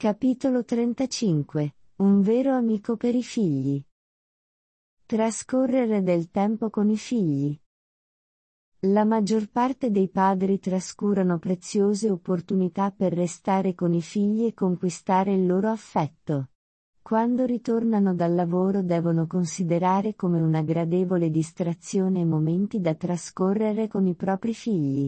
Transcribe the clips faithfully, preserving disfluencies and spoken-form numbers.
Capitolo trentacinque. Un vero amico per i figli. Trascorrere del tempo con i figli. La maggior parte dei padri trascurano preziose opportunità per restare con i figli e conquistare il loro affetto. Quando ritornano dal lavoro devono considerare come una gradevole distrazione i momenti da trascorrere con i propri figli.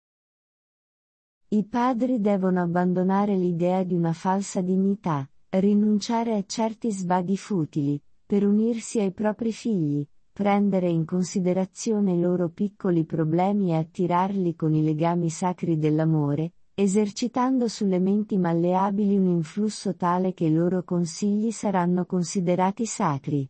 I padri devono abbandonare l'idea di una falsa dignità, rinunciare a certi svaghi futili, per unirsi ai propri figli, prendere in considerazione i loro piccoli problemi e attirarli con i legami sacri dell'amore, esercitando sulle menti malleabili un influsso tale che i loro consigli saranno considerati sacri.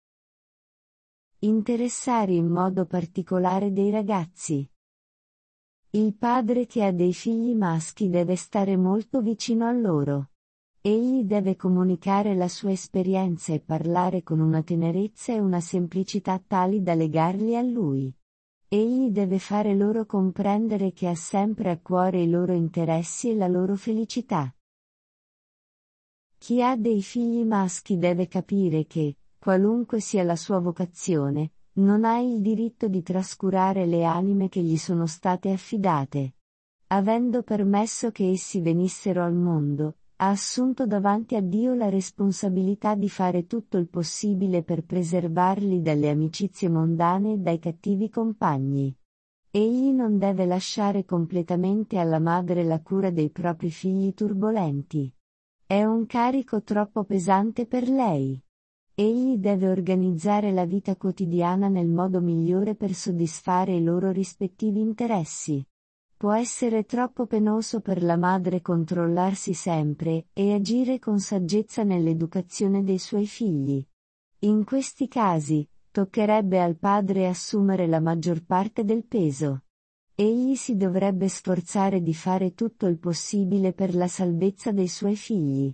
Interessare in modo particolare dei ragazzi. Il padre che ha dei figli maschi deve stare molto vicino a loro. Egli deve comunicare la sua esperienza e parlare con una tenerezza e una semplicità tali da legarli a lui. Egli deve fare loro comprendere che ha sempre a cuore i loro interessi e la loro felicità. Chi ha dei figli maschi deve capire che, qualunque sia la sua vocazione, non ha il diritto di trascurare le anime che gli sono state affidate. Avendo permesso che essi venissero al mondo, ha assunto davanti a Dio la responsabilità di fare tutto il possibile per preservarli dalle amicizie mondane e dai cattivi compagni. Egli non deve lasciare completamente alla madre la cura dei propri figli turbolenti. È un carico troppo pesante per lei. Egli deve organizzare la vita quotidiana nel modo migliore per soddisfare i loro rispettivi interessi. Può essere troppo penoso per la madre controllarsi sempre e agire con saggezza nell'educazione dei suoi figli. In questi casi, toccherebbe al padre assumere la maggior parte del peso. Egli si dovrebbe sforzare di fare tutto il possibile per la salvezza dei suoi figli.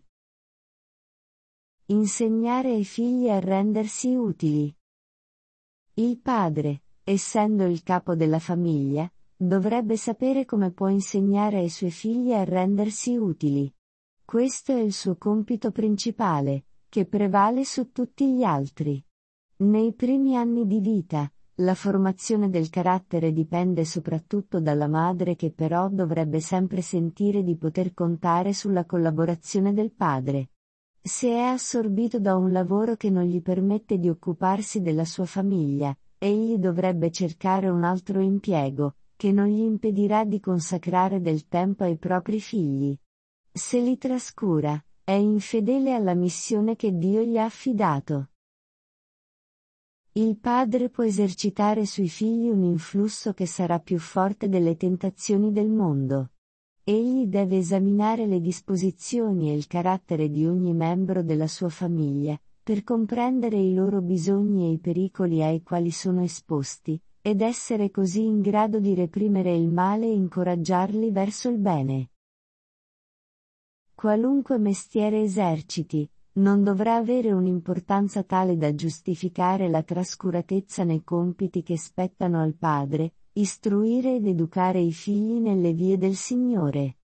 Insegnare ai figli a rendersi utili. Il padre, essendo il capo della famiglia, dovrebbe sapere come può insegnare ai suoi figli a rendersi utili. Questo è il suo compito principale, che prevale su tutti gli altri. Nei primi anni di vita, la formazione del carattere dipende soprattutto dalla madre che però dovrebbe sempre sentire di poter contare sulla collaborazione del padre. Se è assorbito da un lavoro che non gli permette di occuparsi della sua famiglia, egli dovrebbe cercare un altro impiego, che non gli impedirà di consacrare del tempo ai propri figli. Se li trascura, è infedele alla missione che Dio gli ha affidato. Il padre può esercitare sui figli un influsso che sarà più forte delle tentazioni del mondo. Egli deve esaminare le disposizioni e il carattere di ogni membro della sua famiglia, per comprendere i loro bisogni e i pericoli ai quali sono esposti, ed essere così in grado di reprimere il male e incoraggiarli verso il bene. Qualunque mestiere eserciti, non dovrà avere un'importanza tale da giustificare la trascuratezza nei compiti che spettano al padre, istruire ed educare i figli nelle vie del Signore.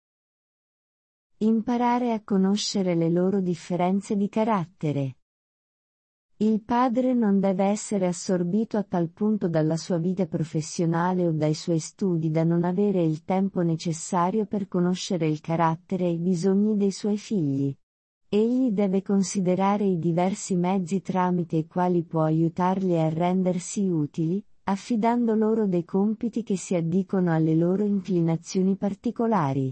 Imparare a conoscere le loro differenze di carattere. Il padre non deve essere assorbito a tal punto dalla sua vita professionale o dai suoi studi da non avere il tempo necessario per conoscere il carattere e i bisogni dei suoi figli. Egli deve considerare i diversi mezzi tramite i quali può aiutarli a rendersi utili, affidando loro dei compiti che si addicono alle loro inclinazioni particolari.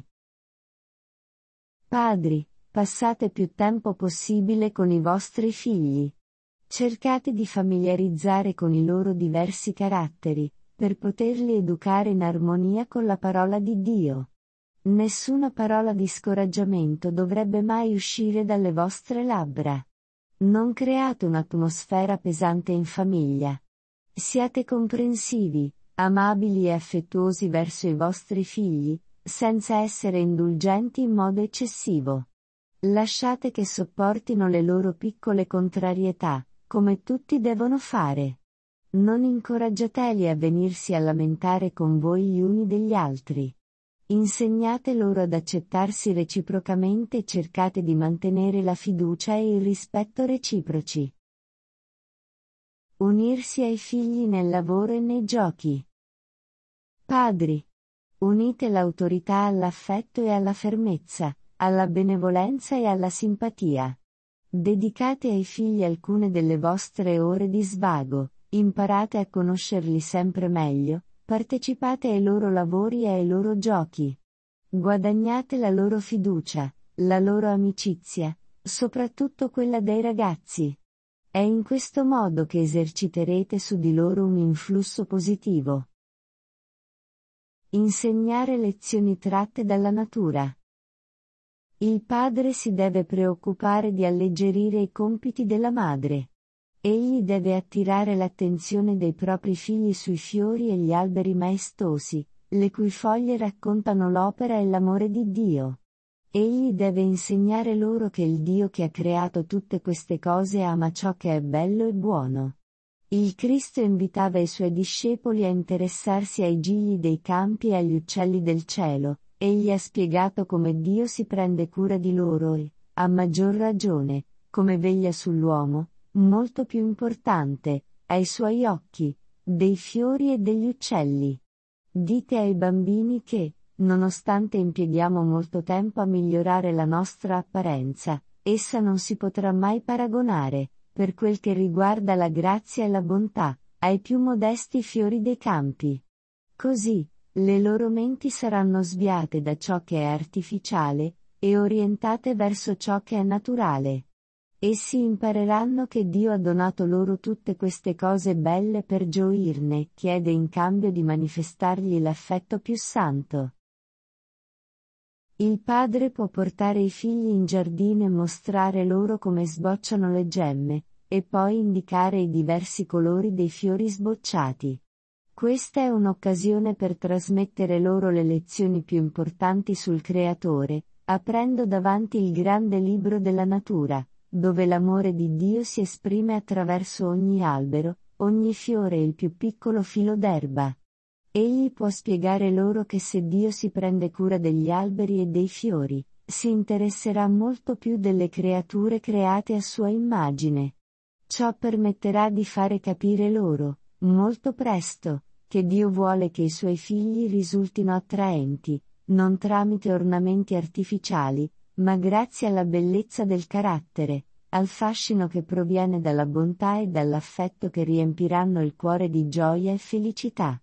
Padri, passate più tempo possibile con i vostri figli. Cercate di familiarizzare con i loro diversi caratteri, per poterli educare in armonia con la parola di Dio. Nessuna parola di scoraggiamento dovrebbe mai uscire dalle vostre labbra. Non create un'atmosfera pesante in famiglia. Siate comprensivi, amabili e affettuosi verso i vostri figli, senza essere indulgenti in modo eccessivo. Lasciate che sopportino le loro piccole contrarietà, come tutti devono fare. Non incoraggiateli a venirsi a lamentare con voi gli uni degli altri. Insegnate loro ad accettarsi reciprocamente e cercate di mantenere la fiducia e il rispetto reciproci. Unirsi ai figli nel lavoro e nei giochi. Padri. Unite l'autorità all'affetto e alla fermezza, alla benevolenza e alla simpatia. Dedicate ai figli alcune delle vostre ore di svago, imparate a conoscerli sempre meglio, partecipate ai loro lavori e ai loro giochi. Guadagnate la loro fiducia, la loro amicizia, soprattutto quella dei ragazzi. È in questo modo che eserciterete su di loro un influsso positivo. Insegnare lezioni tratte dalla natura. Il padre si deve preoccupare di alleggerire i compiti della madre. Egli deve attirare l'attenzione dei propri figli sui fiori e gli alberi maestosi, le cui foglie raccontano l'opera e l'amore di Dio. Egli deve insegnare loro che il Dio che ha creato tutte queste cose ama ciò che è bello e buono. Il Cristo invitava i suoi discepoli a interessarsi ai gigli dei campi e agli uccelli del cielo. Egli ha spiegato come Dio si prende cura di loro e, a maggior ragione, come veglia sull'uomo, molto più importante, ai suoi occhi, dei fiori e degli uccelli. Dite ai bambini che, nonostante impieghiamo molto tempo a migliorare la nostra apparenza, essa non si potrà mai paragonare, per quel che riguarda la grazia e la bontà, ai più modesti fiori dei campi. Così, le loro menti saranno sviate da ciò che è artificiale, e orientate verso ciò che è naturale. Essi impareranno che Dio ha donato loro tutte queste cose belle per gioirne, chiede in cambio di manifestargli l'affetto più santo. Il padre può portare i figli in giardino e mostrare loro come sbocciano le gemme, e poi indicare i diversi colori dei fiori sbocciati. Questa è un'occasione per trasmettere loro le lezioni più importanti sul Creatore, aprendo davanti il grande libro della natura, dove l'amore di Dio si esprime attraverso ogni albero, ogni fiore e il più piccolo filo d'erba. Egli può spiegare loro che se Dio si prende cura degli alberi e dei fiori, si interesserà molto più delle creature create a sua immagine. Ciò permetterà di fare capire loro, molto presto, che Dio vuole che i suoi figli risultino attraenti, non tramite ornamenti artificiali, ma grazie alla bellezza del carattere, al fascino che proviene dalla bontà e dall'affetto che riempiranno il cuore di gioia e felicità.